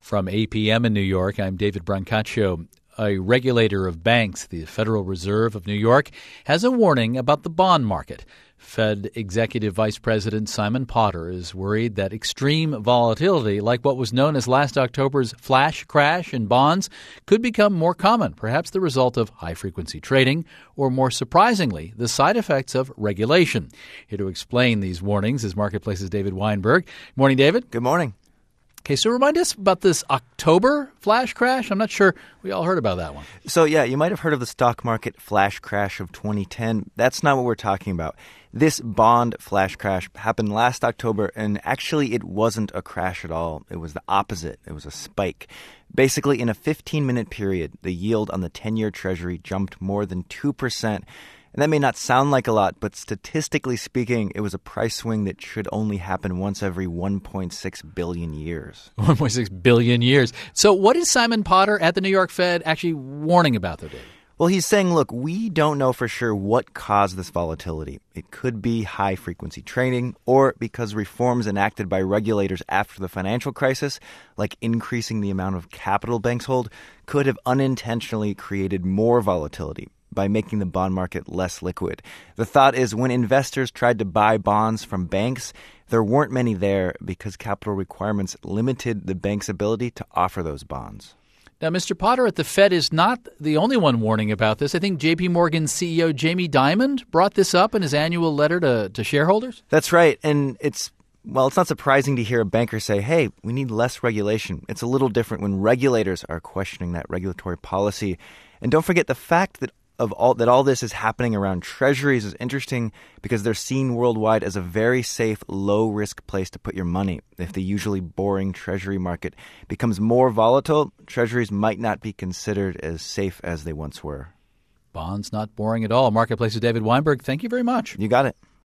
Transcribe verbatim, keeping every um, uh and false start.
From A P M in New York, I'm David Brancaccio. A regulator of banks, the Federal Reserve of New York, has a warning about the bond market. Fed Executive Vice President Simon Potter is worried that extreme volatility, like what was known as last October's flash crash in bonds, could become more common, perhaps the result of high-frequency trading, or more surprisingly, the side effects of regulation. Here to explain these warnings is Marketplace's David Weinberg. Morning, David. Good morning. Okay, so remind us about this October flash crash. I'm not sure we all heard about that one. So, yeah, you might have heard of the stock market flash crash of twenty ten. That's not what we're talking about. This bond flash crash happened last October, and actually it wasn't a crash at all. It was the opposite. It was a spike. Basically, in a fifteen-minute period, the yield on the ten-year Treasury jumped more than two percent. And that may not sound like a lot, but statistically speaking, it was a price swing that should only happen once every one point six billion years. one point six billion years. So what is Simon Potter at the New York Fed actually warning about, though, David? Well, he's saying, look, we don't know for sure what caused this volatility. It could be high-frequency trading or because reforms enacted by regulators after the financial crisis, like increasing the amount of capital banks hold, could have unintentionally created more volatility by making the bond market less liquid. The thought is when investors tried to buy bonds from banks, there weren't many there because capital requirements limited the bank's ability to offer those bonds. Now, Mister Potter at the Fed is not the only one warning about this. I think J P Morgan C E O Jamie Dimon brought this up in his annual letter to, to shareholders. That's right. And it's Well, it's not surprising to hear a banker say, hey, we need less regulation. It's a little different when regulators are questioning that regulatory policy. And don't forget the fact that of all that all this is happening around treasuries is interesting because they're seen worldwide as a very safe, low-risk place to put your money. If the usually boring treasury market becomes more volatile, treasuries might not be considered as safe as they once were. Bonds not boring at all. Marketplace's David Weinberg, thank you very much. You got it.